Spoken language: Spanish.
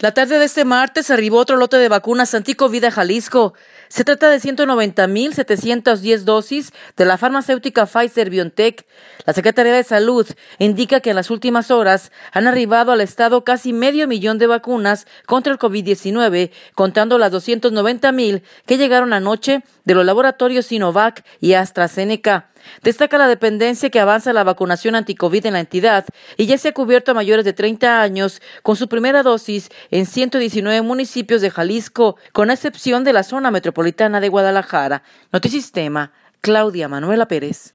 La tarde de este martes arribó otro lote de vacunas anti-COVID a Jalisco. Se trata de 190,710 dosis de la farmacéutica Pfizer-BioNTech. La Secretaría de Salud indica que en las últimas horas han arribado al estado casi 500,000 de vacunas contra el COVID-19, contando las 290,000 que llegaron anoche de los laboratorios Sinovac y AstraZeneca. Destaca la dependencia que avanza la vacunación anti-COVID en la entidad y ya se ha cubierto a mayores de 30 años con su primera dosis en 119 municipios de Jalisco, con excepción de la zona metropolitana de Guadalajara. Notisistema, Claudia Manuela Pérez.